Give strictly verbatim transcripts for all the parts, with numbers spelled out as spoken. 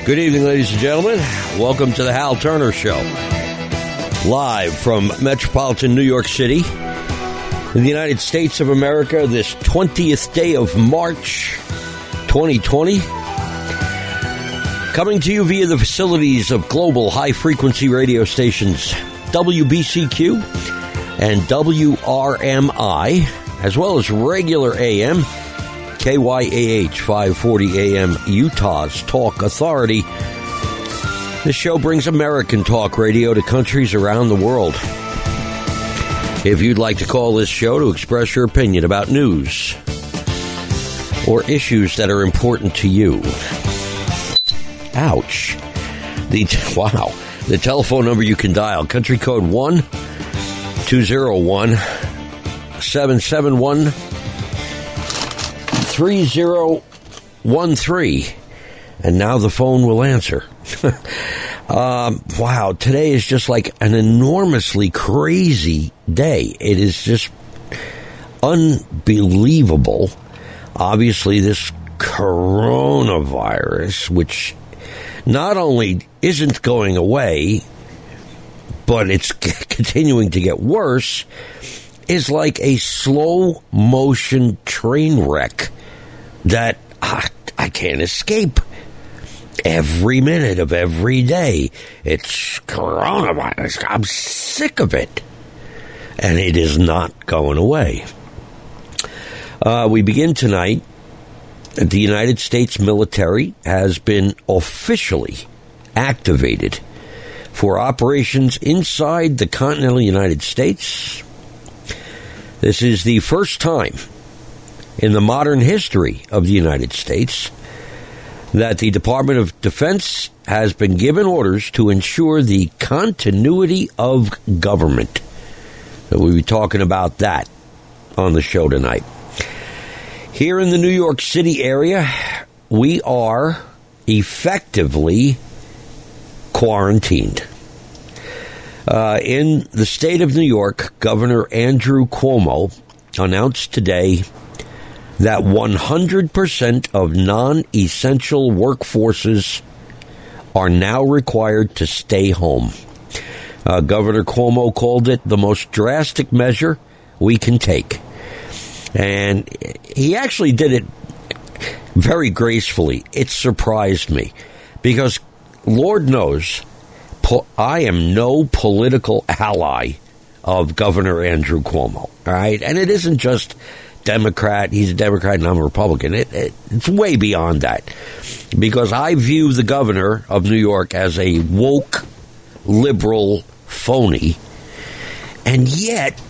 Good evening, ladies and gentlemen. Welcome to the Hal Turner Show. Live from metropolitan New York City in the United States of America, this twentieth day of March, twenty twenty. Coming to you via the facilities of global high-frequency radio stations W B C Q and W R M I, as well as regular A M, K Y A H five forty A M, Utah's Talk Authority. This show brings American talk radio to countries around the world. If you'd like to call this show to express your opinion about news or issues that are important to you. Ouch. The wow. The telephone number you can dial, country code one two zero one seven seven one three zero one three. And now the phone will answer. um, wow, today is just like an enormously crazy day. It is just unbelievable. Obviously, this coronavirus, which not only isn't going away, but it's continuing to get worse, is like a slow motion train wreck that ah, I can't escape. Every minute of every day, it's coronavirus. I'm sick of it. And it is not going away. Uh, we begin tonight. The United States military has been officially activated for operations inside the continental United States. This is the first time in the modern history of the United States that the Department of Defense has been given orders to ensure the continuity of government. So we'll be talking about that on the show tonight. Here in the New York City area, we are effectively quarantined. Uh, in the state of New York, Governor Andrew Cuomo announced today that one hundred percent of non-essential workforces are now required to stay home. Uh, Governor Cuomo called it the most drastic measure we can take. And he actually did it very gracefully. It surprised me because, Lord knows, po- I am no political ally of Governor Andrew Cuomo. All right? And it isn't just Democrat, he's a Democrat and I'm a Republican. It, it, it's way beyond that. Because I view the governor of New York as a woke, liberal phony. And yet,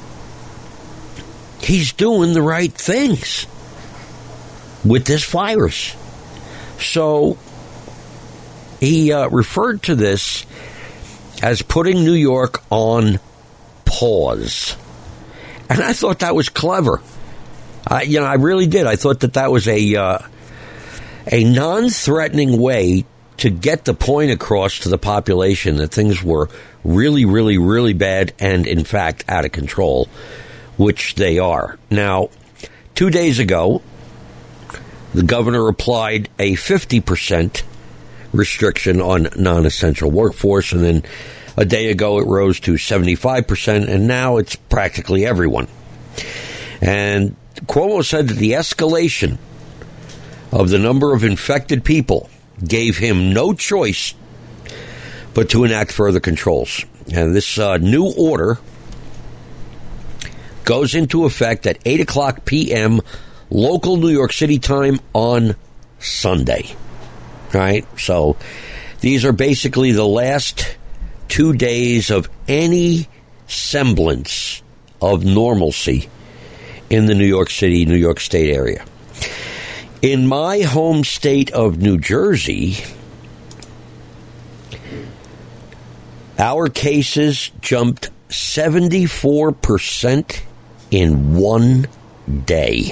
he's doing the right things with this virus. So, he uh, referred to this as putting New York on pause. And I thought that was clever. I, you know, I really did. I thought that that was a uh, a non-threatening way to get the point across to the population that things were really, really, really bad and, in fact, out of control, which they are. Now, two days ago, the governor applied a fifty percent restriction on non-essential workforce, and then a day ago it rose to seventy-five percent, and now it's practically everyone. And Cuomo said that the escalation of the number of infected people gave him no choice but to enact further controls. And this uh, new order goes into effect at eight o'clock p.m. local New York City time on Sunday. Right? So these are basically the last two days of any semblance of normalcy in the New York City, New York State area. In my home state of New Jersey, our cases jumped seventy-four percent in one day.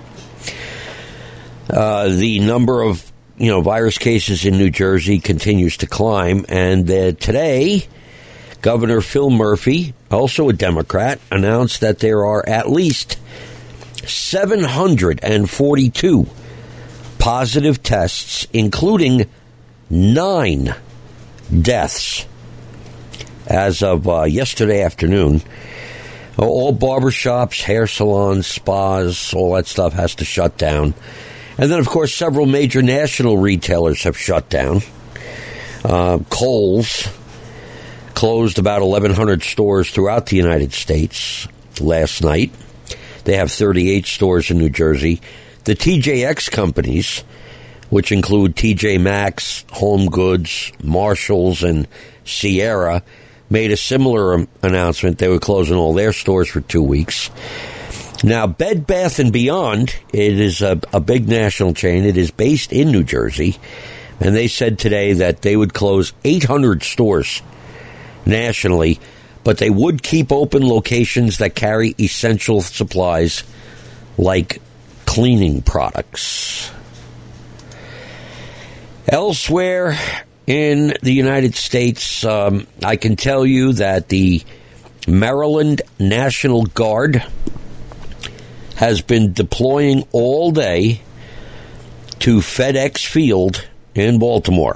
Uh, the number of you know virus cases in New Jersey continues to climb, and uh, today, Governor Phil Murphy, also a Democrat, announced that there are at least seven hundred forty-two positive tests, including nine deaths as of uh, yesterday afternoon. All barbershops, hair salons, spas, all that stuff has to shut down. And then, of course, several major national retailers have shut down. Uh, Kohl's closed about eleven hundred stores throughout the United States last night. They have thirty-eight stores in New Jersey. The T J X companies, which include T J Maxx, Home Goods, Marshalls, and Sierra, made a similar announcement. They were closing all their stores for two weeks. Now, Bed Bath and Beyond, it is a, a big national chain. It is based in New Jersey, and they said today that they would close eight hundred stores nationally, but they would keep open locations that carry essential supplies like cleaning products. Elsewhere in the United States, um, I can tell you that the Maryland National Guard has been deploying all day to FedEx Field in Baltimore.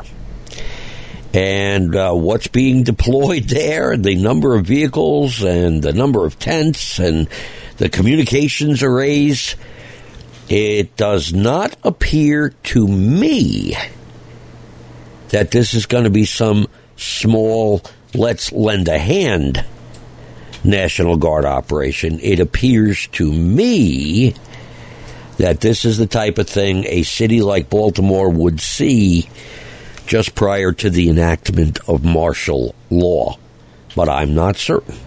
And uh, what's being deployed there, the number of vehicles and the number of tents and the communications arrays, it does not appear to me that this is going to be some small, let's lend a hand National Guard operation. It appears to me that this is the type of thing a city like Baltimore would see just prior to the enactment of martial law. But I'm not certain.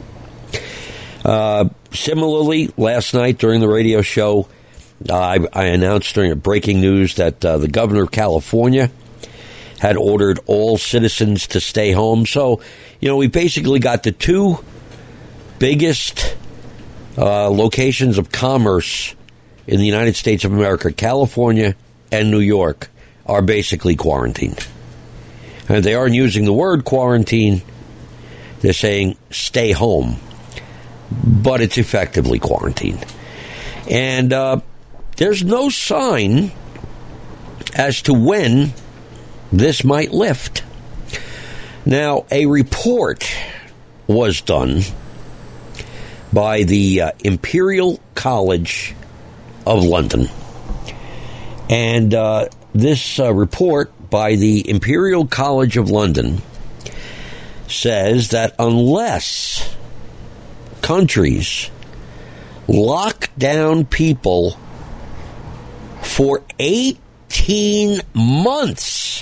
Uh, similarly, last night during the radio show, uh, I, I announced during breaking news that uh, the governor of California had ordered all citizens to stay home. So, you know, we basically got the two biggest uh, locations of commerce in the United States of America, California and New York, are basically quarantined. And they aren't using the word quarantine. They're saying stay home. But it's effectively quarantine. And uh, there's no sign as to when this might lift. Now, a report was done by the uh, Imperial College of London. And uh, this uh, report by the Imperial College of London says that unless countries lock down people for eighteen months,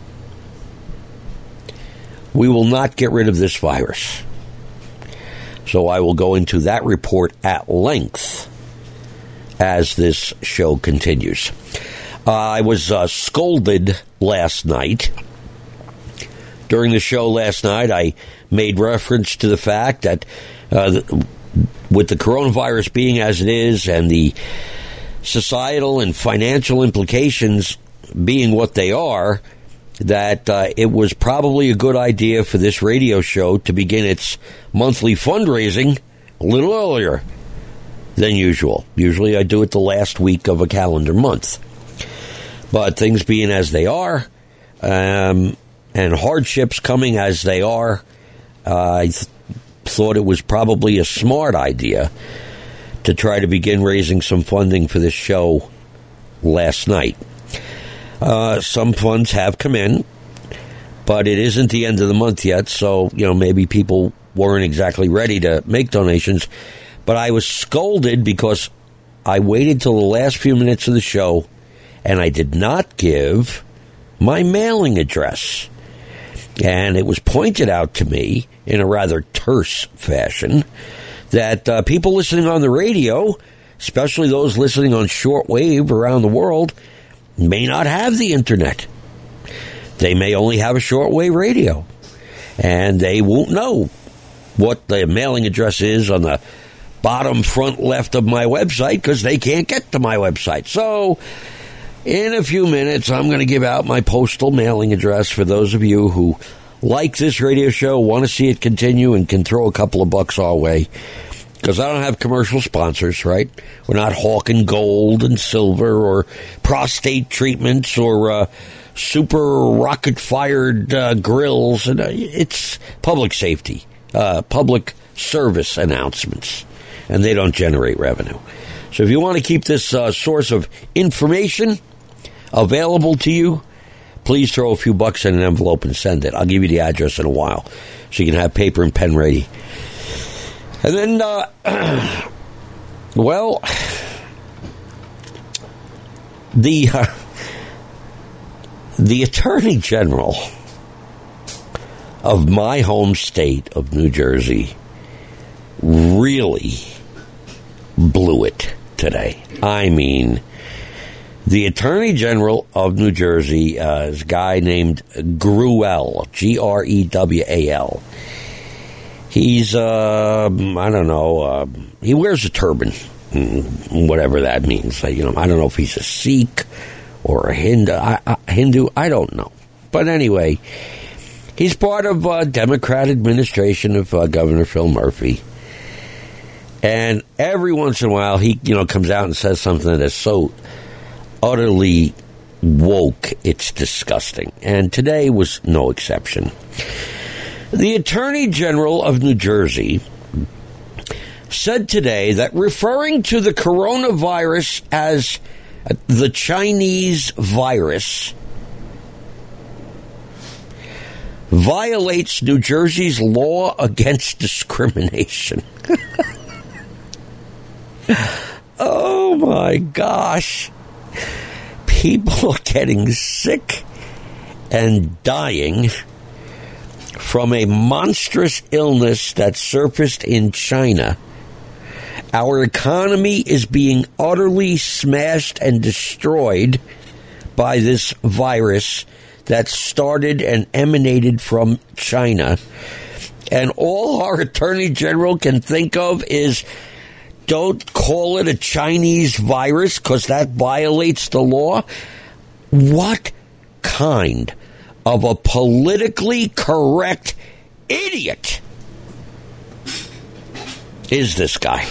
we will not get rid of this virus. So I will go into that report at length as this show continues. Uh, I was uh, scolded last night. During the show last night, I made reference to the fact that uh, with the coronavirus being as it is and the societal and financial implications being what they are, that uh, it was probably a good idea for this radio show to begin its monthly fundraising a little earlier than usual. Usually I do it the last week of a calendar month. But things being as they are, um, and hardships coming as they are, uh, I th- thought it was probably a smart idea to try to begin raising some funding for this show last night. Uh, some funds have come in, but it isn't the end of the month yet, so, you know, maybe people weren't exactly ready to make donations. But I was scolded because I waited till the last few minutes of the show and I did not give my mailing address. And it was pointed out to me in a rather terse fashion that uh, people listening on the radio, especially those listening on shortwave around the world, may not have the internet. They may only have a shortwave radio, and they won't know what the mailing address is on the bottom front left of my website because they can't get to my website. So in a few minutes, I'm going to give out my postal mailing address for those of you who like this radio show, want to see it continue, and can throw a couple of bucks our way. Because I don't have commercial sponsors, right? We're not hawking gold and silver or prostate treatments or uh, super rocket-fired uh, grills. And uh, it's public safety, uh, public service announcements, and they don't generate revenue. So if you want to keep this uh, source of information available to you, please throw a few bucks in an envelope and send it. I'll give you the address in a while so you can have paper and pen ready. And then, uh, well, the uh, the Attorney General of my home state of New Jersey really blew it today. I mean, the Attorney General of New Jersey uh, is a guy named Grewal, G R E W A L. He's, uh, I don't know, uh, he wears a turban, whatever that means. You know, I don't know if he's a Sikh or a Hindu. I, I, Hindu, I don't know. But anyway, he's part of uh, Democrat administration of uh, Governor Phil Murphy. And every once in a while, he, you know, comes out and says something that is so utterly woke, it's disgusting. And today was no exception. The Attorney General of New Jersey said today that referring to the coronavirus as the Chinese virus violates New Jersey's law against discrimination. Oh my gosh. People are getting sick and dying from a monstrous illness that surfaced in China. Our economy is being utterly smashed and destroyed by this virus that started and emanated from China. And all our Attorney General can think of is, don't call it a Chinese virus because that violates the law. What kind of a politically correct idiot is this guy?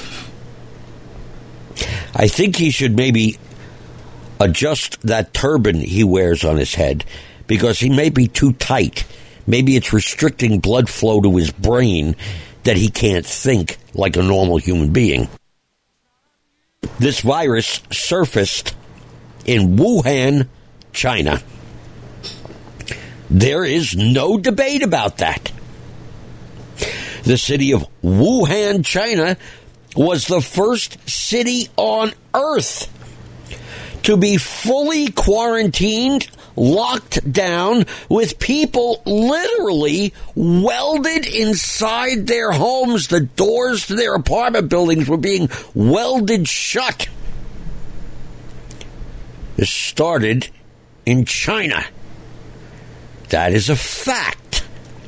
I think he should maybe adjust that turban he wears on his head because he may be too tight. Maybe it's restricting blood flow to his brain that he can't think like a normal human being. This virus surfaced in Wuhan, China. There is no debate about that. The city of Wuhan, China, was the first city on Earth to be fully quarantined, locked down, with people literally welded inside their homes. The doors to their apartment buildings were being welded shut. This started in China. That is a fact.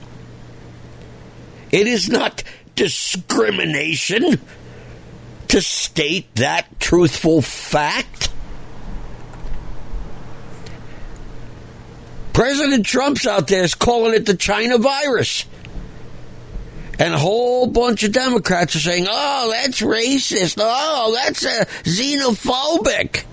It is not discrimination to state that truthful fact. President Trump's out there is calling it the China virus. And a whole bunch of Democrats are saying, oh, that's racist. Oh, that's uh, xenophobic.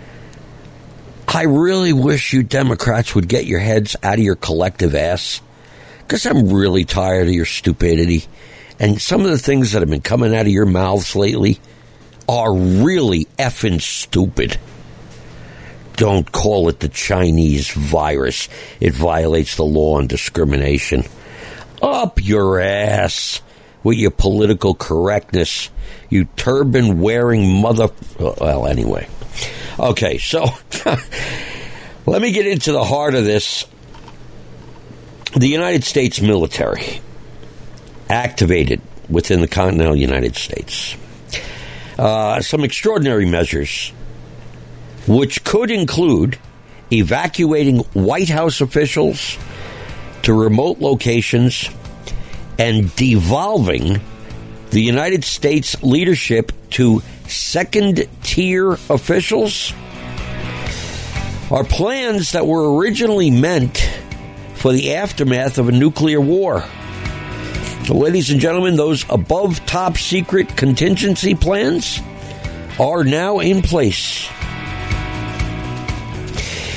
I really wish you Democrats would get your heads out of your collective ass, because I'm really tired of your stupidity. And some of the things that have been coming out of your mouths lately are really effing stupid. Don't call it the Chinese virus. It violates the law on discrimination. Up your ass with your political correctness, you turban-wearing mother... Well, anyway. Okay, so let me get into the heart of this. The United States military activated within the continental United States uh, some extraordinary measures, which could include evacuating White House officials to remote locations and devolving the United States leadership to second-tier officials, are plans that were originally meant for the aftermath of a nuclear war. So, ladies and gentlemen, those above top-secret contingency plans are now in place.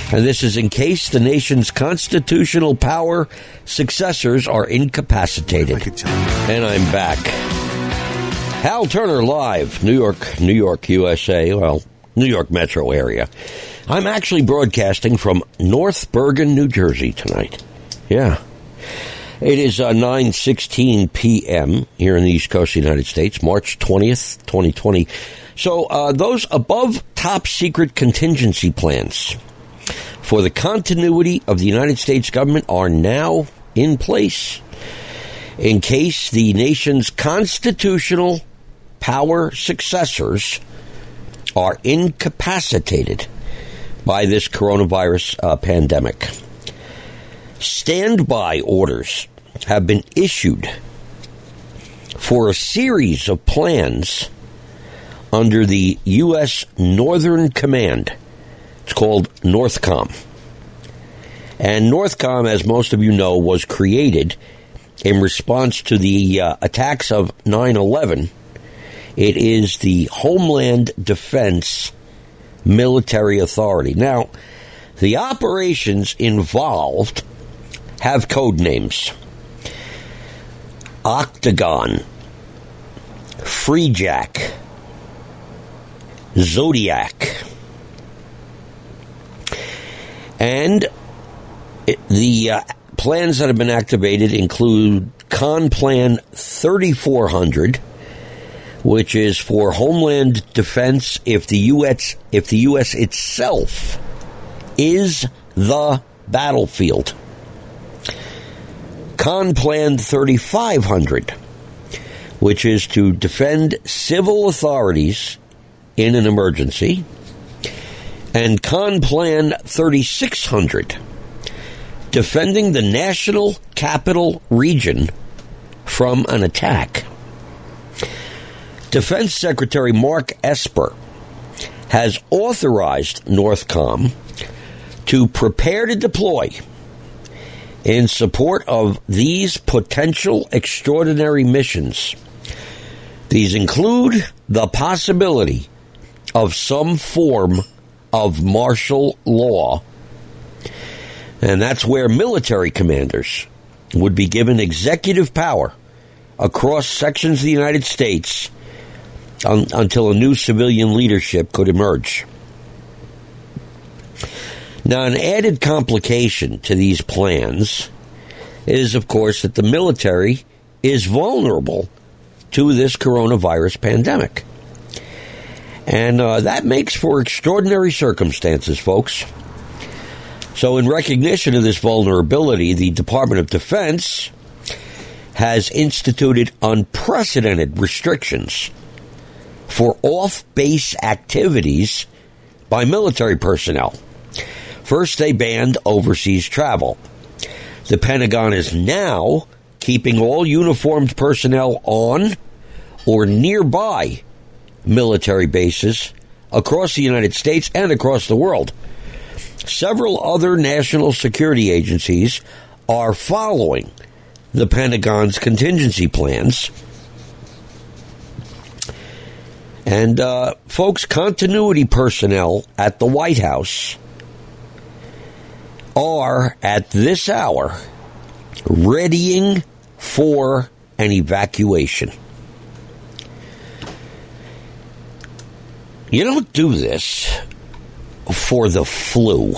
And this is in case the nation's constitutional power successors are incapacitated. And I'm back. Hal Turner live, New York, New York, U S A, well, New York metro area. I'm actually broadcasting from North Bergen, New Jersey tonight. Yeah. It is uh, nine sixteen p.m. here in the East Coast of the United States, March twentieth, twenty twenty. So uh, those above top secret contingency plans for the continuity of the United States government are now in place in case the nation's constitutional power successors are incapacitated by this coronavirus uh, pandemic. Standby orders have been issued for a series of plans under the U S Northern Command. It's called NORTHCOM. And NORTHCOM, as most of you know, was created in response to the uh, attacks of nine eleven. It is the Homeland Defense Military Authority. Now, the operations involved have code names: Octagon, Freejack, Zodiac. And it, the uh, plans that have been activated include CONPLAN thirty-four hundred, which is for Homeland Defense if the U S if the U S itself is the battlefield. CONPLAN thirty-five hundred, which is to defend civil authorities in an emergency, and CONPLAN thirty-six hundred, defending the National Capital Region from an attack. Defense Secretary Mark Esper has authorized NORTHCOM to prepare to deploy in support of these potential extraordinary missions. These include the possibility of some form of martial law, and that's where military commanders would be given executive power across sections of the United States un- until a new civilian leadership could emerge. Now, an added complication to these plans is, of course, that the military is vulnerable to this coronavirus pandemic. And uh, that makes for extraordinary circumstances, folks. So in recognition of this vulnerability, the Department of Defense has instituted unprecedented restrictions for off-base activities by military personnel. First, they banned overseas travel. The Pentagon is now keeping all uniformed personnel on or nearby military bases across the United States and across the world. Several other national security agencies are following the Pentagon's contingency plans. And, uh, folks, continuity personnel at the White House are, at this hour, readying for an evacuation. You don't do this for the flu.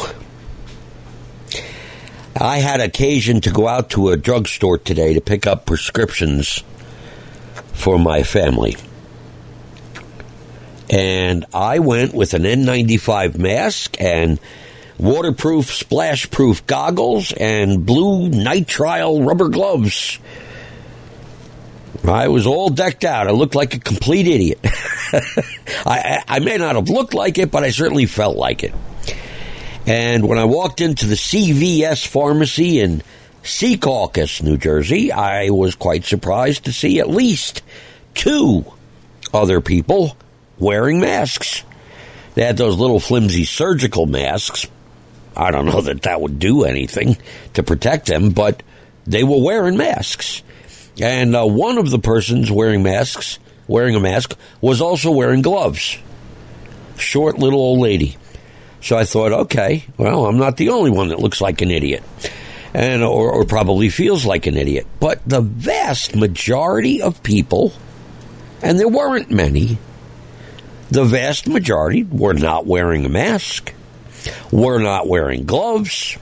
I had occasion to go out to a drugstore today to pick up prescriptions for my family. And I went with an N ninety-five mask and waterproof, splash-proof goggles and blue nitrile rubber gloves. I was all decked out. I looked like a complete idiot. I, I may not have looked like it, but I certainly felt like it. And when I walked into the C V S pharmacy in Secaucus, New Jersey, I was quite surprised to see at least two other people wearing masks. They had those little flimsy surgical masks. I don't know that that would do anything to protect them, but they were wearing masks. And uh, one of the persons wearing masks, wearing a mask, was also wearing gloves. Short little old lady. So I thought, okay, well, I'm not the only one that looks like an idiot, and or, or probably feels like an idiot. But the vast majority of people, and there weren't many, the vast majority were not wearing a mask, were not wearing gloves,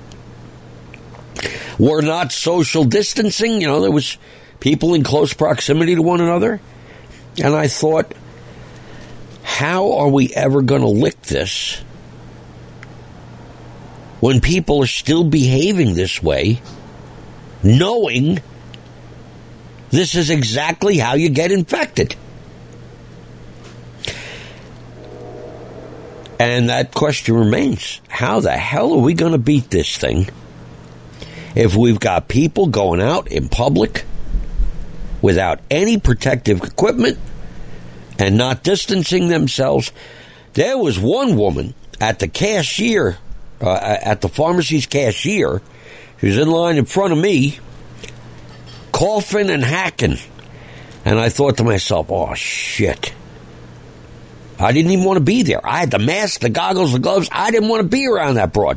were not social distancing. You know, there was people in close proximity to one another. And I thought, how are we ever going to lick this when people are still behaving this way, knowing this is exactly how you get infected? And that question remains, how the hell are we going to beat this thing if we've got people going out in public without any protective equipment and not distancing themselves? There was one woman at the cashier, uh, at the pharmacy's cashier, she was in line in front of me, coughing and hacking. And I thought to myself, oh, shit. I didn't even want to be there. I had the mask, the goggles, the gloves. I didn't want to be around that broad.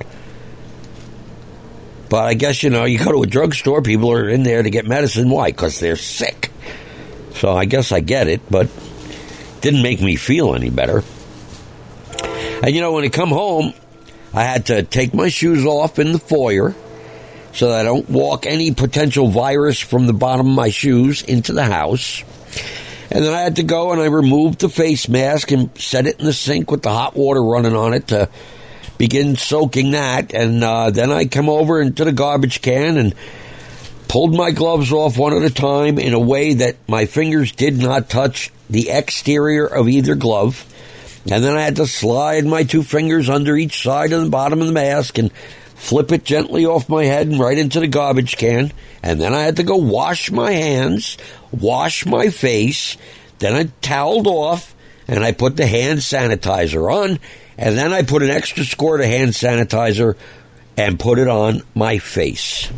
But I guess, you know, you go to a drugstore, people are in there to get medicine. Why? Because they're sick. So I guess I get it, but it didn't make me feel any better. And, you know, when I come home, I had to take my shoes off in the foyer so that I don't walk any potential virus from the bottom of my shoes into the house. And then I had to go and I removed the face mask and set it in the sink with the hot water running on it to begin soaking that. And uh, then I come over into the garbage can and pulled my gloves off one at a time in a way that my fingers did not touch the exterior of either glove. And then I had to slide my two fingers under each side of the bottom of the mask and flip it gently off my head and right into the garbage can. And then I had to go wash my hands, wash my face. Then I toweled off and I put the hand sanitizer on. And then I put an extra squirt of hand sanitizer and put it on my face.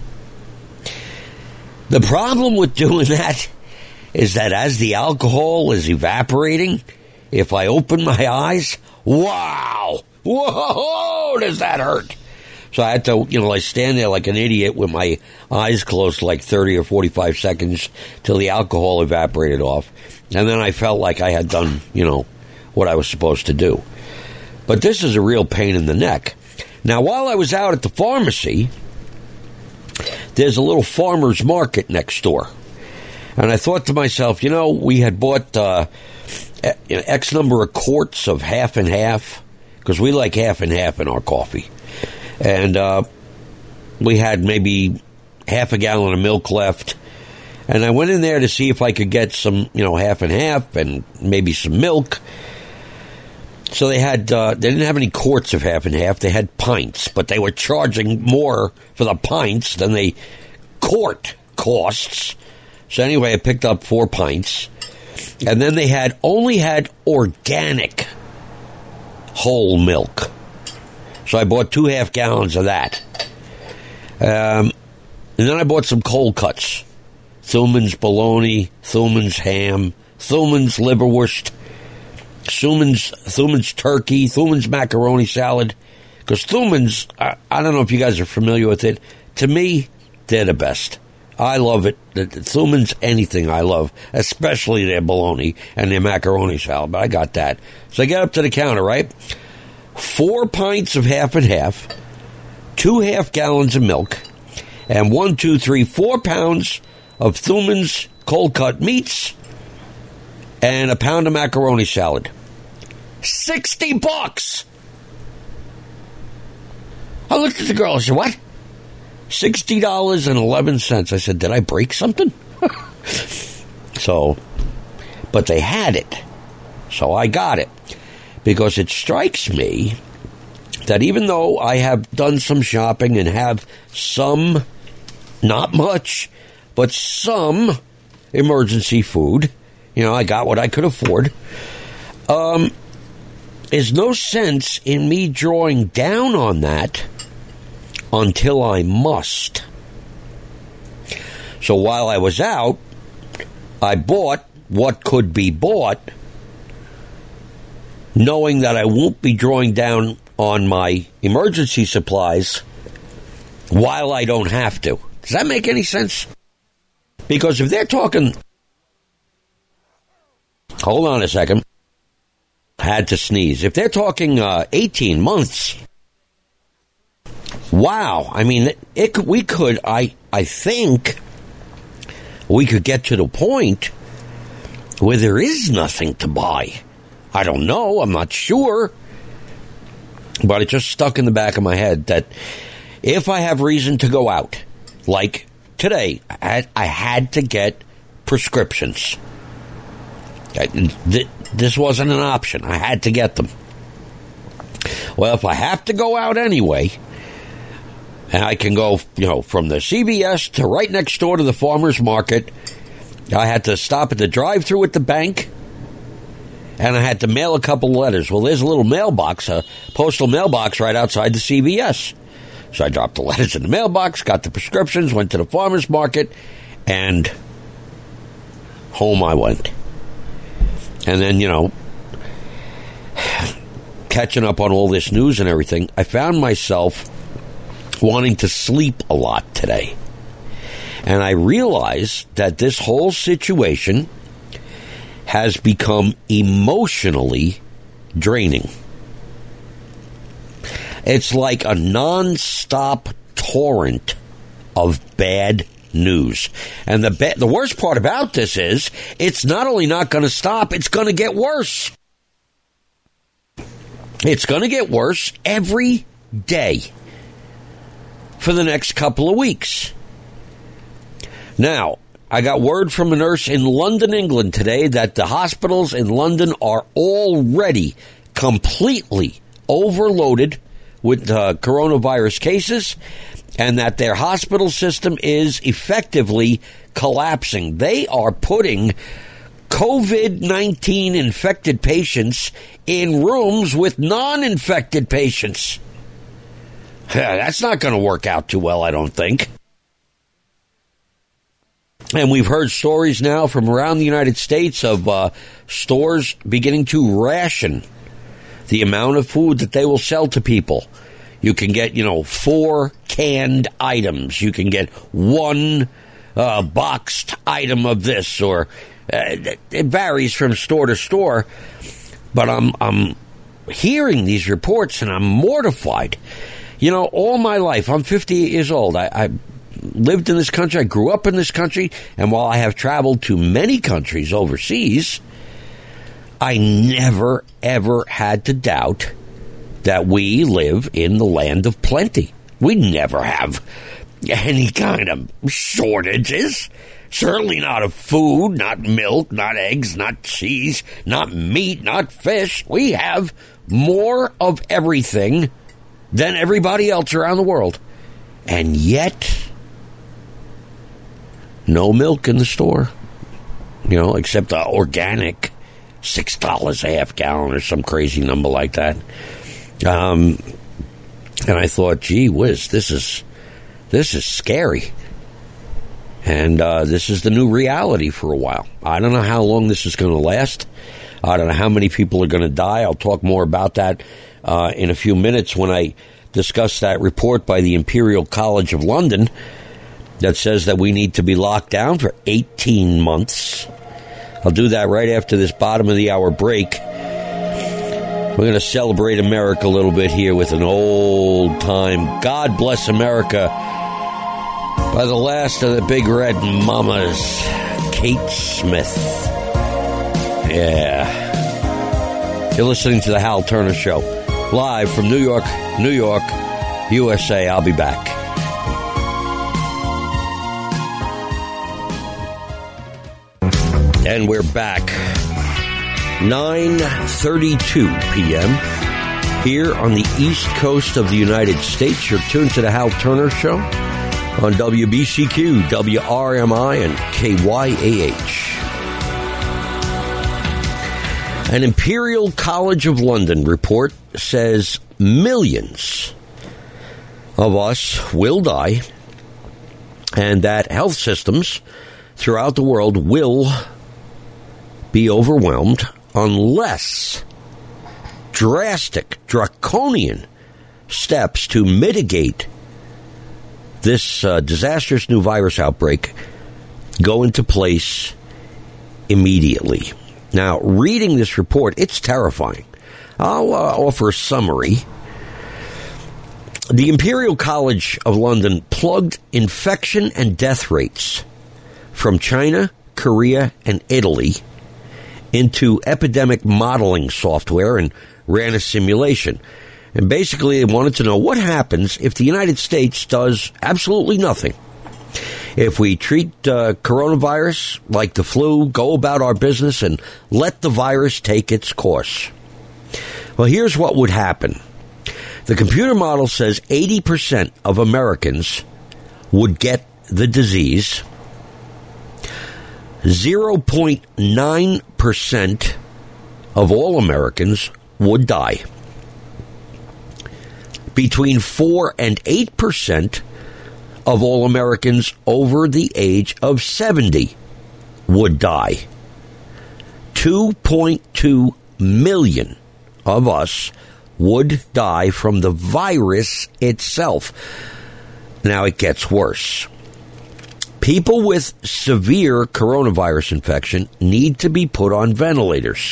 The problem with doing that is that as the alcohol is evaporating, if I open my eyes, wow, whoa, does that hurt? So I had to, you know, I stand there like an idiot with my eyes closed like thirty or forty-five seconds till the alcohol evaporated off. And then I felt like I had done, you know, what I was supposed to do. But this is a real pain in the neck. Now, while I was out at the pharmacy, there's a little farmer's market next door. And I thought to myself, you know, we had bought uh, X number of quarts of half and half, because we like half and half in our coffee. And uh, we had maybe half a gallon of milk left. And I went in there to see if I could get some, you know, half and half and maybe some milk. So they had, uh, they didn't have any quarts of half and half. They had pints, but they were charging more for the pints than the quart costs. So anyway, I picked up four pints. And then they had only had organic whole milk. So I bought two half gallons of that. Um, and then I bought some cold cuts. Thulman's bologna, Thulman's ham, Thulman's liverwurst, Thulman's, Thulman's turkey, Thulman's macaroni salad. Because Thulman's, I, I don't know if you guys are familiar with it. To me, they're the best. I love it. The, the Thulman's anything I love, especially their bologna and their macaroni salad. But I got that. So I get up to the counter, right? Four pints of half and half, two half gallons of milk, and one, two, three, four pounds of Thulman's cold cut meats, and a pound of macaroni salad. Sixty bucks. I looked at the girl and said, what? Sixty dollars and eleven cents. I said, did I break something? So, but they had it. So I got it. Because it strikes me that even though I have done some shopping and have some, not much, but some emergency food, you know, I got what I could afford, um, there's no sense in me drawing down on that until I must. So while I was out, I bought what could be bought, knowing that I won't be drawing down on my emergency supplies while I don't have to. Does that make any sense? Because if they're talking... Hold on a second. Had to sneeze. If they're talking uh, eighteen months... Wow. I mean, it, we could, I, I think, we could get to the point where there is nothing to buy. I don't know. I'm not sure. But it just stuck in the back of my head that if I have reason to go out, like today, I had, I had to get prescriptions. I, th- this wasn't an option. I had to get them. Well, if I have to go out anyway, and I can go, you know, from the C V S to right next door to the farmer's market, I had to stop at the drive-thru at the bank, and I had to mail a couple letters. Well, there's a little mailbox, a postal mailbox right outside the C V S. So I dropped the letters in the mailbox, got the prescriptions, went to the farmer's market, and home I went. And then, you know, catching up on all this news and everything, I found myself wanting to sleep a lot today. And I realized that this whole situation has become emotionally draining. It's like a non-stop torrent of bad news. And the ba- the worst part about this is it's not only not going to stop, it's going to get worse. It's going to get worse every day for the next couple of weeks. Now, I got word from a nurse in London, England today that the hospitals in London are already completely overloaded with uh, coronavirus cases and that their hospital system is effectively collapsing. They are putting covid nineteen infected patients in rooms with non-infected patients. That's not going to work out too well, I don't think. And we've heard stories now from around the United States of uh, stores beginning to ration the amount of food that they will sell to people. You can get, you know, four canned items. You can get one uh, boxed item of this, or uh, it varies from store to store. But I'm I'm hearing these reports and I'm mortified. You know, all my life, I'm fifty-eight years old. I, I lived in this country. I grew up in this country. And while I have traveled to many countries overseas, I never, ever had to doubt that we live in the land of plenty. We never have any kind of shortages. Certainly not of food, not milk, not eggs, not cheese, not meat, not fish. We have more of everything than everybody else around the world. And yet, no milk in the store, you know, except uh, organic, six dollars a half gallon or some crazy number like that. Um, and I thought, gee whiz, this is, this is scary. And uh, this is the new reality for a while. I don't know how long this is going to last. I don't know how many people are going to die. I'll talk more about that uh, in a few minutes when I discuss that report by the Imperial College of London that says that we need to be locked down for eighteen months. I'll do that right after this bottom of the hour break. We're going to celebrate America a little bit here with an old time God Bless America by the last of the Big Red Mamas, Kate Smith. Yeah. You're listening to the Hal Turner Show, live from New York, New York, U S A. I'll be back. And we're back. nine thirty-two p.m. here on the East Coast of the United States. You're tuned to the Hal Turner Show on W B C Q, W R M I, and K Y A H. An Imperial College of London report says millions of us will die and that health systems throughout the world will be overwhelmed unless drastic, draconian steps to mitigate this uh, disastrous new virus outbreak go into place immediately. Now, reading this report, it's terrifying. I'll uh, offer a summary. The Imperial College of London plugged infection and death rates from China, Korea, and Italy into epidemic modeling software and ran a simulation. And basically, they wanted to know what happens if the United States does absolutely nothing. If we treat uh, coronavirus like the flu, go about our business, and let the virus take its course. Well, here's what would happen. The computer model says eighty percent of Americans would get the disease. zero point nine percent of all Americans would die. Between four and eight percent of all Americans over the age of seventy would die. two point two million of us would die from the virus itself. Now it gets worse. People with severe coronavirus infection need to be put on ventilators.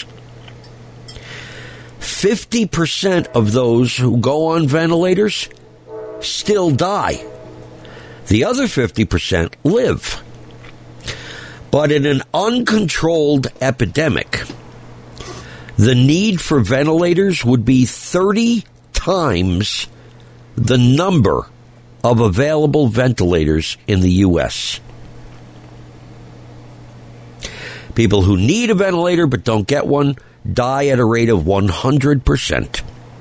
fifty percent of those who go on ventilators still die. The other fifty percent live. But in an uncontrolled epidemic, the need for ventilators would be thirty times the number of available ventilators in the U S. People who need a ventilator but don't get one die at a rate of one hundred percent.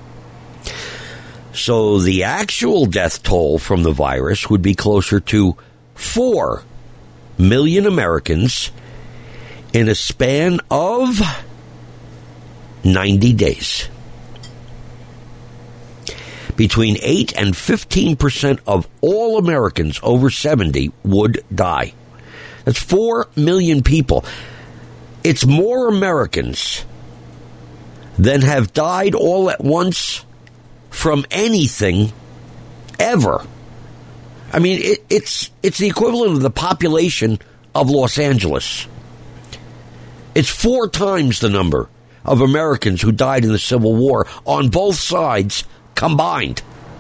So the actual death toll from the virus would be closer to four million Americans in a span of ninety days. Between eight and fifteen percent of all Americans over seventy would die. That's four million people. It's more Americans than have died all at once from anything ever. I mean, it, it's it's the equivalent of the population of Los Angeles. It's four times the number of Americans who died in the Civil War on both sides combined.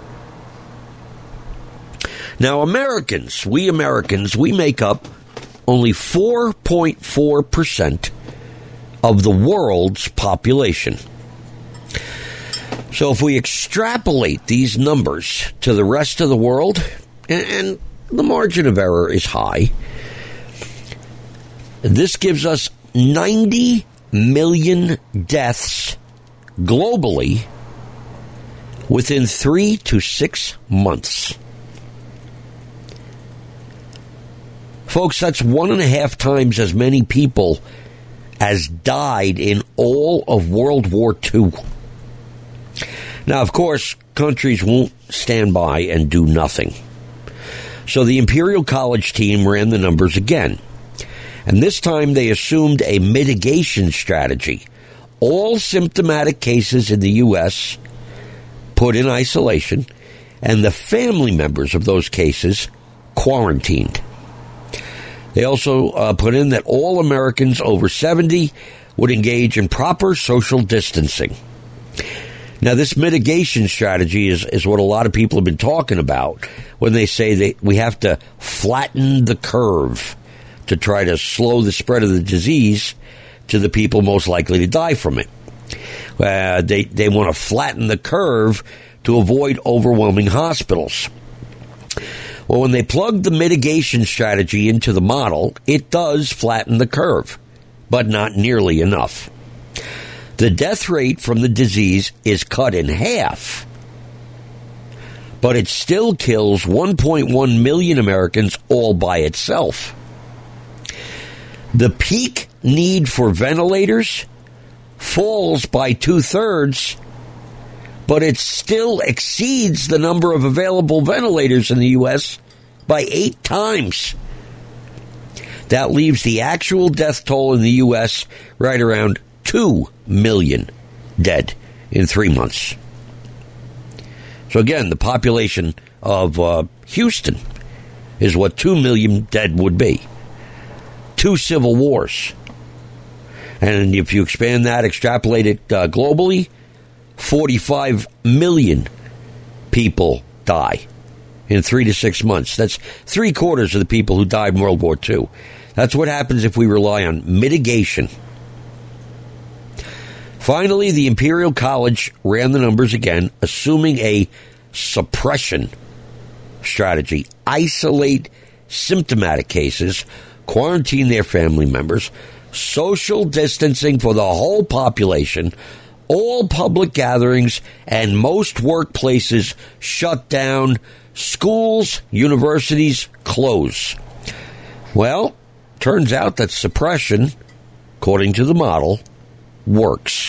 Now, Americans, we Americans, we make up only four point four percent of the world's population. So if we extrapolate these numbers to the rest of the world, and, and the margin of error is high, this gives us ninety million deaths globally within three to six months. Folks, that's one and a half times as many people as died in all of World War Two. Now, of course, countries won't stand by and do nothing. So the Imperial College team ran the numbers again. And this time they assumed a mitigation strategy. All symptomatic cases in the U S put in isolation, and the family members of those cases quarantined. They also uh, put in that all Americans over seventy would engage in proper social distancing. Now, this mitigation strategy is, is what a lot of people have been talking about when they say that we have to flatten the curve to try to slow the spread of the disease to the people most likely to die from it. Uh, they, they want to flatten the curve to avoid overwhelming hospitals. Well, when they plug the mitigation strategy into the model, it does flatten the curve, but not nearly enough. The death rate from the disease is cut in half, but it still kills one point one million Americans all by itself. The peak need for ventilators falls by two-thirds, but it still exceeds the number of available ventilators in the U S by eight times. That leaves the actual death toll in the U S right around two million dead in three months. So again, the population of uh, Houston is what two million dead would be. Two civil wars. And if you expand that, extrapolate it uh, globally, forty-five million people die in three to six months. That's three quarters of the people who died in World War Two. That's what happens if we rely on mitigation. Finally, the Imperial College ran the numbers again, assuming a suppression strategy. Isolate symptomatic cases, quarantine their family members, social distancing for the whole population, all public gatherings, and most workplaces shut down, schools, universities close. Well, turns out that suppression, according to the model, works.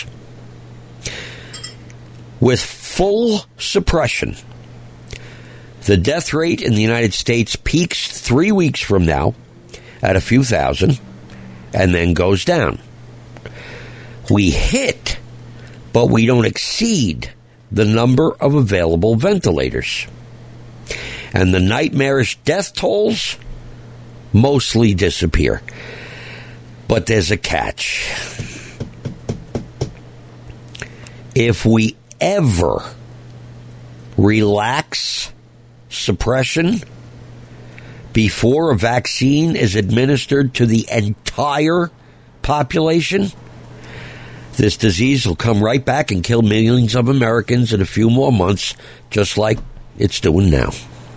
With full suppression, the death rate in the United States peaks three weeks from now at a few thousand and then goes down. We hit, but we don't exceed the number of available ventilators. And the nightmarish death tolls mostly disappear. But there's a catch. If we ever relax suppression before a vaccine is administered to the entire population, this disease will come right back and kill millions of Americans in a few more months, just like it's doing now.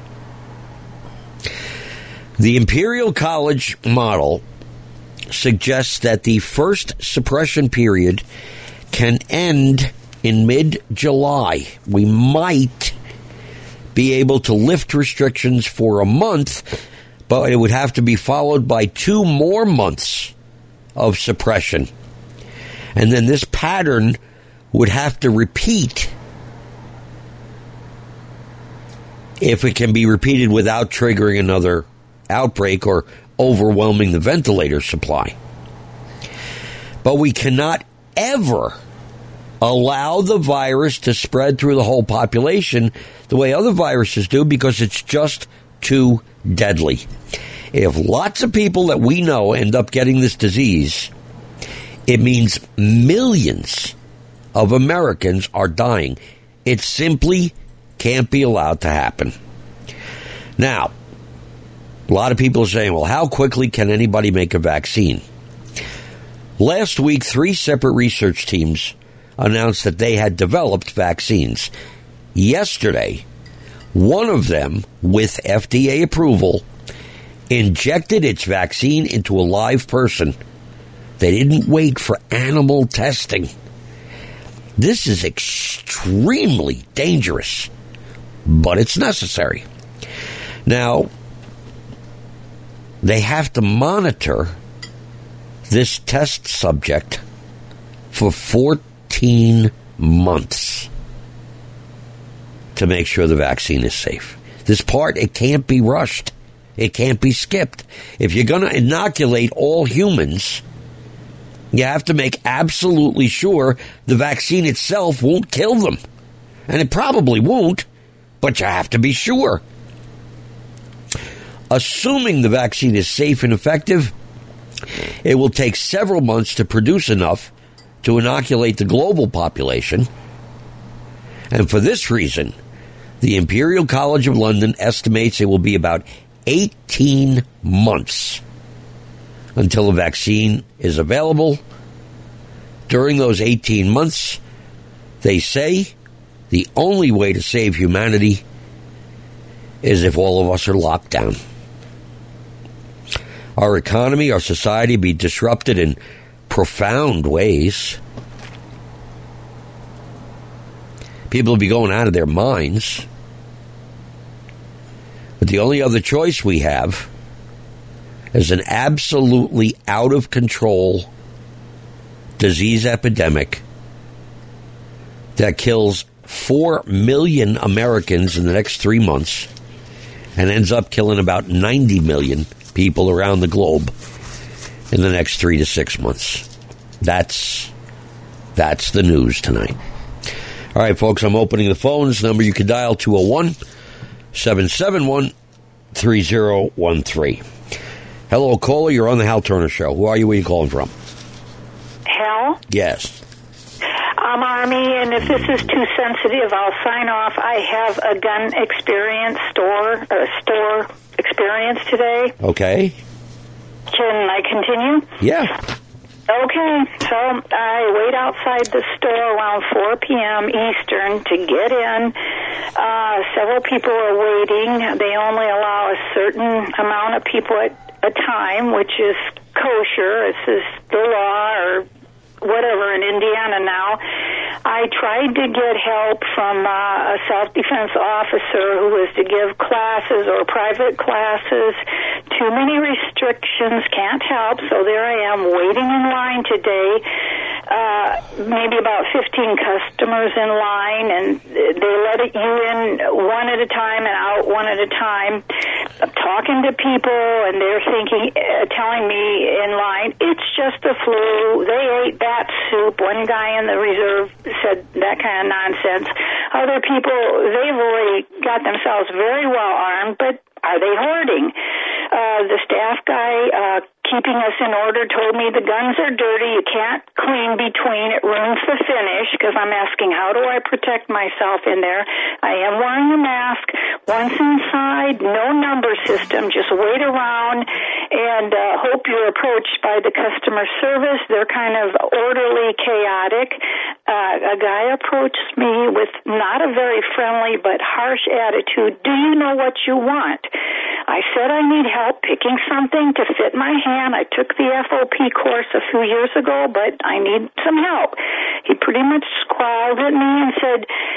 The Imperial College model suggests that the first suppression period can end in mid-July. We might be able to lift restrictions for a month, but it would have to be followed by two more months of suppression. And then this pattern would have to repeat if it can be repeated without triggering another outbreak or overwhelming the ventilator supply. But we cannot ever allow the virus to spread through the whole population the way other viruses do, because it's just too deadly. If lots of people that we know end up getting this disease, it means millions of Americans are dying. It simply can't be allowed to happen. Now, a lot of people are saying, well, how quickly can anybody make a vaccine? Last week, three separate research teams announced that they had developed vaccines. Yesterday, one of them, with F D A approval, injected its vaccine into a live person. They didn't wait for animal testing. This is extremely dangerous, but it's necessary. Now, they have to monitor this test subject for fourteen months to make sure the vaccine is safe. This part, it can't be rushed. It can't be skipped. If you're going to inoculate all humans, you have to make absolutely sure the vaccine itself won't kill them. And it probably won't, but you have to be sure. Assuming the vaccine is safe and effective, it will take several months to produce enough to inoculate the global population. And for this reason, the Imperial College of London estimates it will be about eighteen months until a vaccine is available. During those eighteen months, they say the only way to save humanity is if all of us are locked down. Our economy, our society be disrupted in profound ways. People will be going out of their minds. But the only other choice we have is an absolutely out of control disease epidemic that kills four million Americans in the next three months and ends up killing about ninety million people around the globe in the next three to six months. That's, that's the news tonight. All right, folks, I'm opening the phones. Number you can dial two oh one, seven seven one, three oh one three. Hello, caller. You're on the Hal Turner Show. Who are you? Where are you calling from? Hal? Yes. I'm Army, and if this is too sensitive, I'll sign off. I have a gun experience store, uh, store experience today. Okay. Can I continue? Yeah. Okay, so I wait outside the store around four p.m. Eastern to get in. Uh, several people are waiting. They only allow a certain amount of people at a time, which is kosher. This is the law or whatever in Indiana now. I tried to get help from uh, a self-defense officer who was to give classes or private classes. Too many restrictions, can't help, so there I am waiting in line today. Uh, maybe about fifteen customers in line, and they let it, you in one at a time and out one at a time. I'm talking to people, and they're thinking, uh, telling me in line, it's just the flu. They ate bat soup. One guy in the reserve said that kind of nonsense. Other people, they've already got themselves very well armed, but are they hoarding? Uh, the staff guy uh, keeping us in order told me the guns are dirty. You can't clean between. It ruins the finish, because I'm asking, how do I protect myself in there? I am wearing a mask. Once inside, no number system. Just wait around and uh, hope you're approached by the customer service. They're kind of orderly, chaotic. Uh, a guy approached me with not a very friendly but harsh attitude. Do you know what you want? I said I need help picking something to fit my hand. I took the F O P course a few years ago, but I need some help. He pretty much squalled at me and said,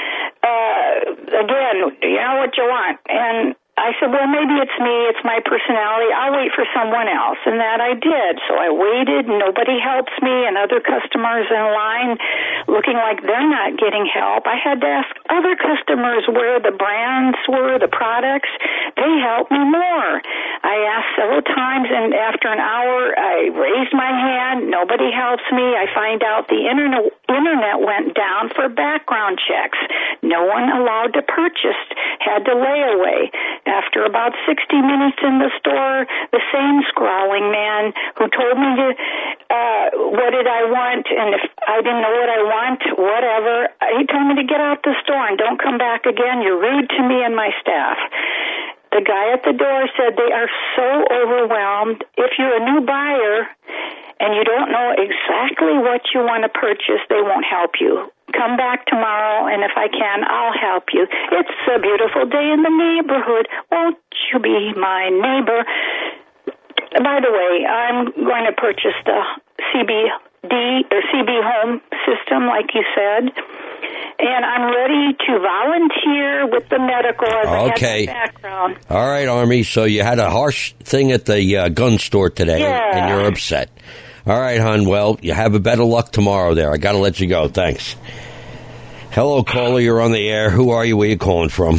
uh, again, do you know what you want? And I said, well, maybe it's me. It's my personality. I'll wait for someone else. And that I did. So I waited. Nobody helps me, and other customers in line looking like they're not getting help. I had to ask other customers where the brands were, the products. They helped me more. I asked several times, and after an hour, I raised my hand. Nobody helps me. I find out the internet, internet went down for background checks. No one allowed to purchase, had to lay away. After about sixty minutes in the store, the same scrawling man who told me to, uh, what did I want, and if I didn't know what I want, whatever, he told me to get out the store and don't come back again. You're rude to me and my staff. The guy at the door said they are so overwhelmed. If you're a new buyer and you don't know exactly what you want to purchase, they won't help you. Come back tomorrow, and if I can, I'll help you. It's a beautiful day in the neighborhood. Won't you be my neighbor? By the way, I'm going to purchase the C B D or C B home system, like you said, and I'm ready to volunteer with the medical as okay. I have background. All right, Army. So you had a harsh thing at the uh, gun store today, yeah. and you're upset. All right, hon. Well, you have a better luck tomorrow there. I got to let you go. Thanks. Hello, caller. You're on the air. Who are you? Where are you calling from?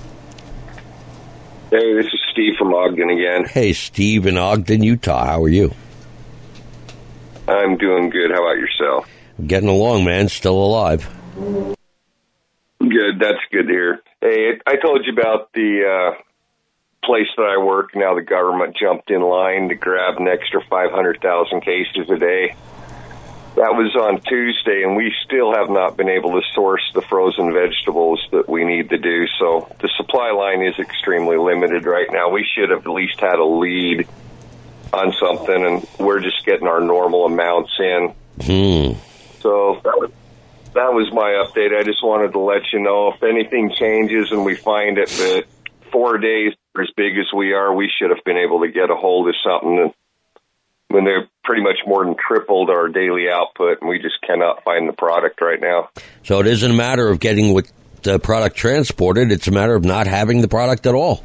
Hey, this is Steve from Ogden again. Hey, Steve in Ogden, Utah. How are you? I'm doing good. How about yourself? Getting along, man. Still alive. Good. That's good to hear. Hey, I told you about the uh, place that I work. Now the government jumped in line to grab an extra five hundred thousand cases a day. That was on Tuesday, and we still have not been able to source the frozen vegetables that we need to do. So the supply line is extremely limited right now. We should have at least had a lead on something, and we're just getting our normal amounts in. Hmm. So that was, that was my update. I just wanted to let you know if anything changes and we find it that four days are as big as we are, we should have been able to get a hold of something. And when they're pretty much more than tripled our daily output, and we just cannot find the product right now. So it isn't a matter of getting with the product transported; it's a matter of not having the product at all.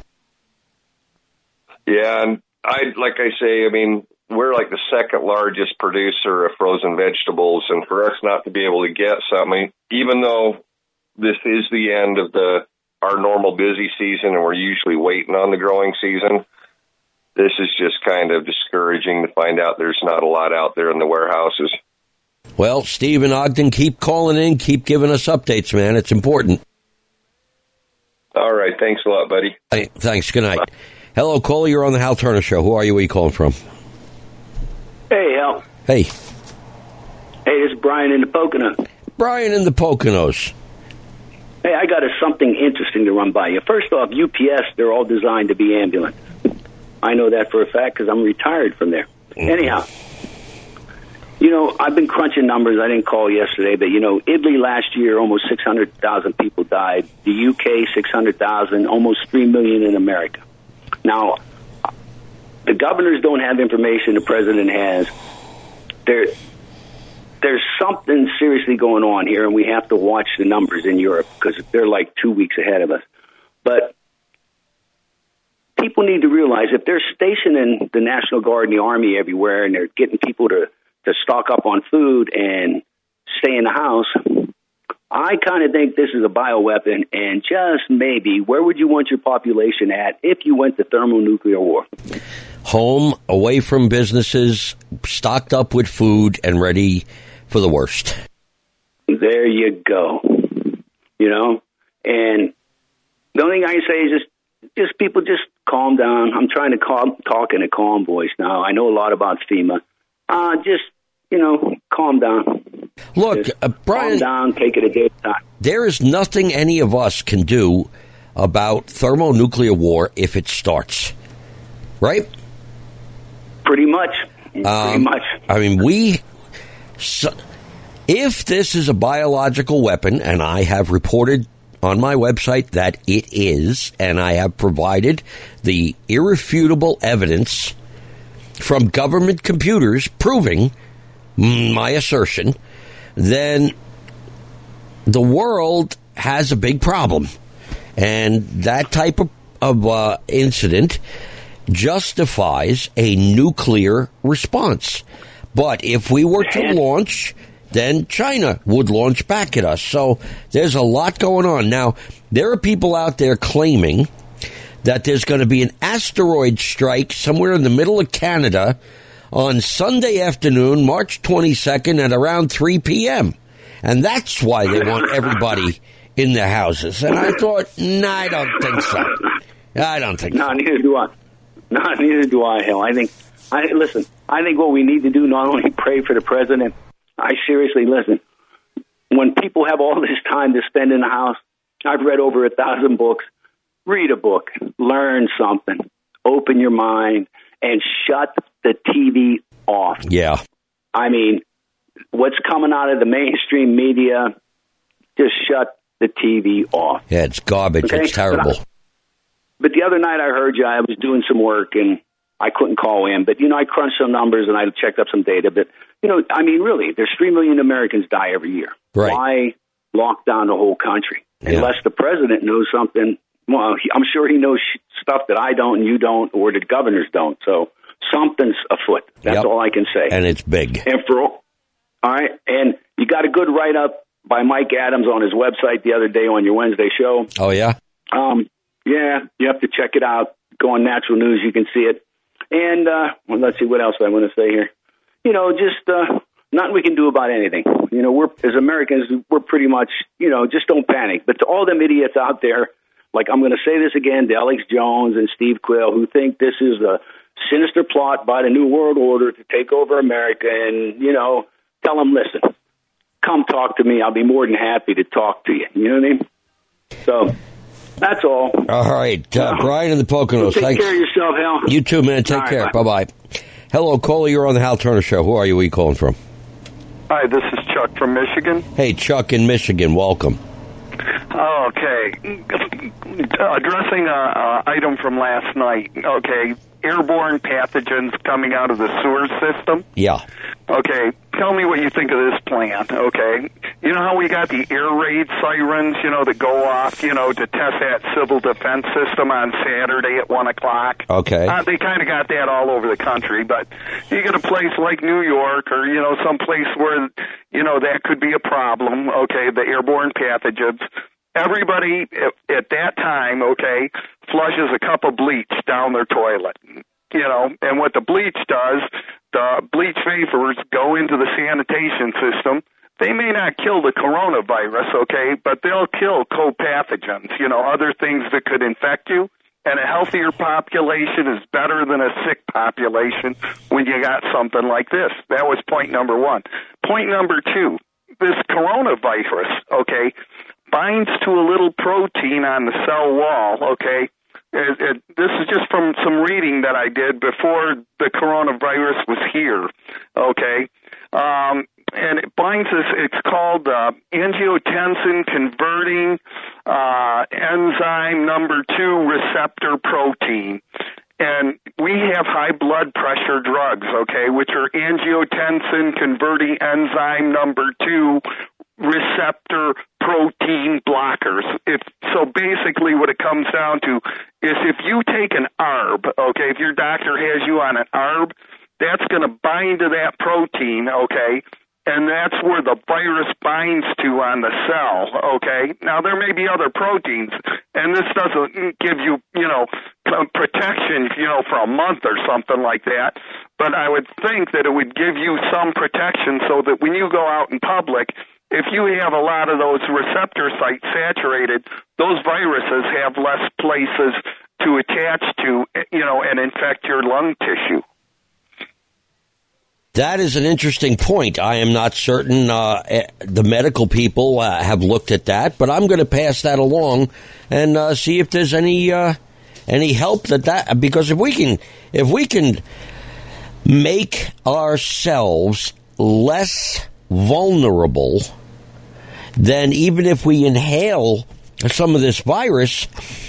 Yeah, and I, like I say, I mean, we're like the second largest producer of frozen vegetables, and for us not to be able to get something, even though this is the end of the our normal busy season, and we're usually waiting on the growing season. This is just kind of discouraging to find out there's not a lot out there in the warehouses. Well, Steve and Ogden, keep calling in, keep giving us updates, man. It's important. All right. Thanks a lot, buddy. Hey, thanks. Good night. Hello, Cole. You're on the Hal Turner Show. Who are you? Where are you calling from? Hey, Hal. Hey. Hey, this is Brian in the Poconos. Brian in the Poconos. Hey, I got a, something interesting to run by you. First off, U P S, they're all designed to be ambulance. I know that for a fact because I'm retired from there. Mm-hmm. Anyhow, you know, I've been crunching numbers. I didn't call yesterday, but, you know, Italy last year, almost six hundred thousand people died. The U K, six hundred thousand, almost three million in America. Now, the governors don't have information the president has. There, there's something seriously going on here, and we have to watch the numbers in Europe because they're like two weeks ahead of us. But people need to realize if they're stationing the National Guard and the Army everywhere and they're getting people to, to stock up on food and stay in the house, I kind of think this is a bioweapon, and just maybe, where would you want your population at if you went to thermonuclear war? Home, away from businesses, stocked up with food, and ready for the worst. There you go. You know? And the only thing I can say is just, just people just calm down. I'm trying to calm, talk in a calm voice now. I know a lot about FEMA. Uh, just, you know, calm down. Look, uh, Brian, calm down, take it a day at a time. There is nothing any of us can do about thermonuclear war if it starts, right? Pretty much. Pretty um, much. I mean, we... So, if this is a biological weapon, and I have reported on my website that it is, and I have provided the irrefutable evidence from government computers proving my assertion, then the world has a big problem. And that type of, of uh, incident justifies a nuclear response. But if we were to launch, then China would launch back at us. So there's a lot going on. Now, there are people out there claiming that there's going to be an asteroid strike somewhere in the middle of Canada on Sunday afternoon, March twenty-second at around three p.m. And that's why they want everybody in their houses. And I thought, no, nah, I don't think so. I don't think no, so. No, neither do I. No, neither do I, hell. I think, I listen, I think what we need to do, not only pray for the president, I seriously, listen, when people have all this time to spend in the house, I've read over a thousand books, read a book, learn something, open your mind, and shut the T V off. Yeah. I mean, what's coming out of the mainstream media, just shut the T V off. Yeah, it's garbage. Okay? It's terrible. But, I, but the other night I heard you, I was doing some work, and I couldn't call in. But, you know, I crunched some numbers, and I checked up some data. But, you know, I mean, really, there's three million Americans die every year. Right. Why lock down the whole country? Yeah. Unless the president knows something. Well, he, I'm sure he knows stuff that I don't and you don't, or the governors don't. So something's afoot. That's yep. all I can say. And it's big. And for all, all right, and you got a good write-up by Mike Adams on his website the other day on your Wednesday show. Oh, yeah? Um, yeah, you have to check it out. Go on Natural News, you can see it. And uh, well, let's see, what else I want to say here. You know, just uh, nothing we can do about anything. You know, we're as Americans, we're pretty much, you know, just don't panic. But to all them idiots out there, like I'm going to say this again, to Alex Jones and Steve Quill, who think this is a sinister plot by the New World Order to take over America, and, you know, tell them, listen, come talk to me. I'll be more than happy to talk to you. You know what I mean? So that's all. All right. Uh, Brian in the Poconos. Take Thanks. care of yourself, Hal. You too, man. Take all care. Right, bye-bye. Hello, Cole. You're on the Hal Turner Show. Who are you? Where are you calling from? Hi, this is Chuck from Michigan. Hey, Chuck in Michigan. Welcome. Okay. Addressing an item from last night. Okay. Airborne pathogens coming out of the sewer system. Yeah. Okay. Tell me what you think of this plan. Okay. You know how we got the air raid sirens, you know, that go off, you know, to test that civil defense system on Saturday at one o'clock? Okay. Uh, they kind of got that all over the country, but you get a place like New York or, you know, some place where, you know, that could be a problem. Okay. The airborne pathogens. Everybody at, at that time, okay, flushes a cup of bleach down their toilet, you know, and what the bleach does, uh, bleach vapors go into the sanitation system. They may not kill the coronavirus, okay, but they'll kill co-pathogens, you know, other things that could infect you. And a healthier population is better than a sick population when you got something like this. That was point number one. Point number two, this coronavirus, okay, binds to a little protein on the cell wall, okay. It, it, this is just from some reading that I did before the coronavirus was here, okay. Um, and it binds this, it's called uh, angiotensin converting uh, enzyme number two receptor protein. And we have high blood pressure drugs, okay, which are angiotensin converting enzyme number two receptor protein blockers. If, so basically what it comes down to is if you take an A R B, okay, if your doctor has you on an A R B, that's going to bind to that protein, okay, and that's where the virus binds to on the cell, okay? Now, there may be other proteins, and this doesn't give you, you know, protection, you know, for a month or something like that, but I would think that it would give you some protection so that when you go out in public, if you have a lot of those receptor sites saturated, those viruses have less places to attach to, you know, and infect your lung tissue. That is an interesting point. I am not certain uh, the medical people uh, have looked at that, but I'm going to pass that along and uh, see if there's any uh, any help that that because if we can if we can make ourselves less vulnerable, then even if we inhale some of this virus,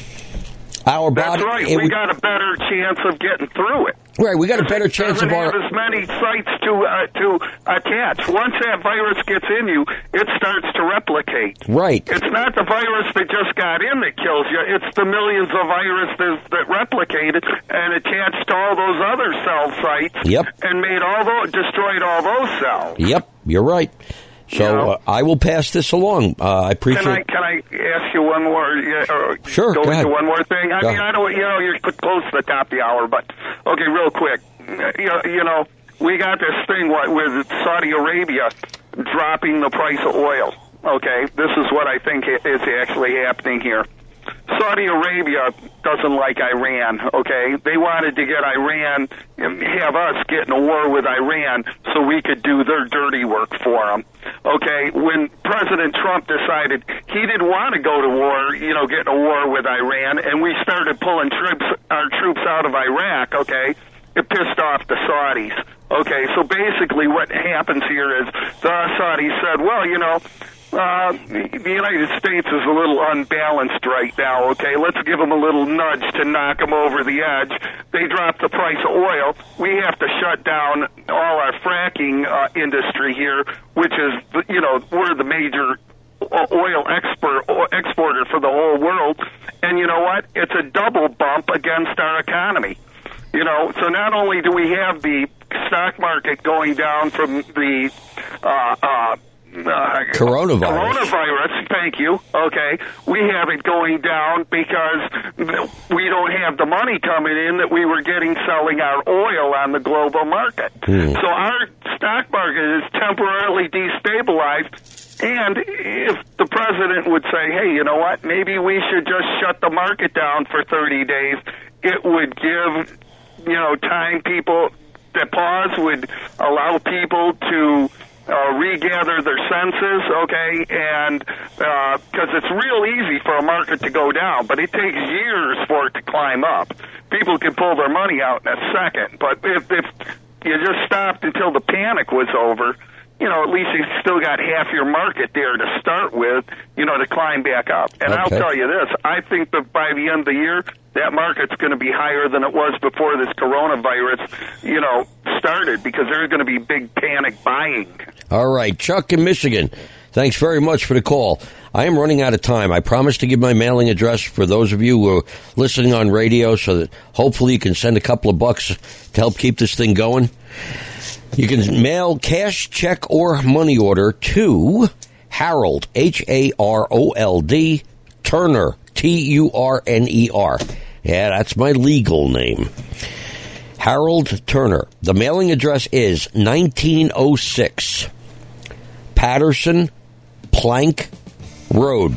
our body... That's right. We got a better chance of getting through it. Right, we got a better chance of our... It doesn't have as many sites to uh, to attach. Once that virus gets in you, it starts to replicate. Right. It's not the virus that just got in that kills you. It's the millions of viruses that replicated and attached to all those other cell sites. Yep. And made all those, destroyed all those cells. Yep, you're right. So you know? uh, I will pass this along. Uh, I appreciate. Can I can I ask you one more? Uh, sure. Go, go into ahead. one more thing. I go mean, ahead. I don't. You know, you're close to the top of the hour, but okay, real quick. You know, you know, we got this thing with Saudi Arabia dropping the price of oil. Okay, this is what I think is actually happening here. Saudi Arabia doesn't like Iran, okay? They wanted to get Iran, have us get in a war with Iran so we could do their dirty work for them, okay? When President Trump decided he didn't want to go to war, you know, get in a war with Iran, and we started pulling troops, our troops out of Iraq, okay? It pissed off the Saudis. Okay, so basically what happens here is the Saudis said, well, you know, Uh, the United States is a little unbalanced right now, okay? Let's give them a little nudge to knock them over the edge. They drop the price of oil. We have to shut down all our fracking uh, industry here, which is, you know, we're the major oil export, exporter for the whole world. And you know what? It's a double bump against our economy. You know, so not only do we have the stock market going down from the uh, uh, Uh, coronavirus. Coronavirus, thank you. Okay. We have it going down because we don't have the money coming in that we were getting selling our oil on the global market. Hmm. So our stock market is temporarily destabilized. And if the president would say, hey, you know what, maybe we should just shut the market down for thirty days, it would give, you know, time people, the pause would allow people to Uh, regather their senses, okay, and because uh, it's real easy for a market to go down, but it takes years for it to climb up. People can pull their money out in a second, but if, if you just stopped until the panic was over, you know, at least you still got half your market there to start with, you know, to climb back up. And okay. I'll tell you this, I think that by the end of the year, that market's going to be higher than it was before this coronavirus, you know, started, because there's going to be big panic buying. All right, Chuck in Michigan, thanks very much for the call. I am running out of time. I promise to give my mailing address for those of you who are listening on radio so that hopefully you can send a couple of bucks to help keep this thing going. You can mail cash, check, or money order to Harold, H A R O L D, Turner, T U R N E R. Yeah, that's my legal name. Harold Turner. The mailing address is nineteen oh six Patterson Plank Road.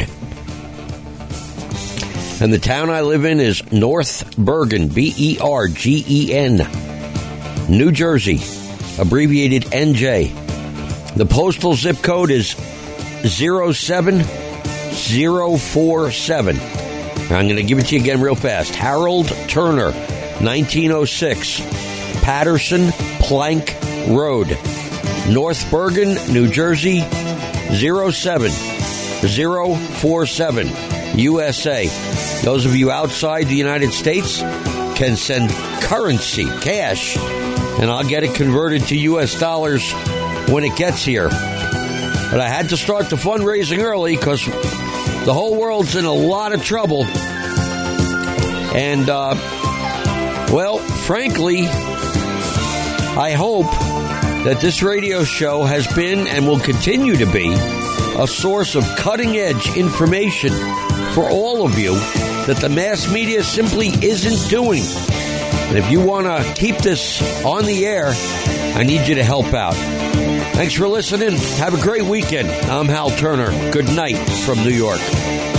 And the town I live in is North Bergen, B E R G E N, New Jersey, abbreviated N J. The postal zip code is zero seven zero four seven. I'm going to give it to you again real fast. Harold Turner, nineteen oh six Patterson Plank Road, North Bergen, New Jersey, zero seven zero four seven, U S A. Those of you outside the United States can send currency, cash, and I'll get it converted to U S dollars when it gets here. But I had to start the fundraising early because the whole world's in a lot of trouble. And, uh, well, frankly, I hope that this radio show has been and will continue to be a source of cutting-edge information for all of you that the mass media simply isn't doing. And if you want to keep this on the air, I need you to help out. Thanks for listening. Have a great weekend. I'm Hal Turner. Good night from New York.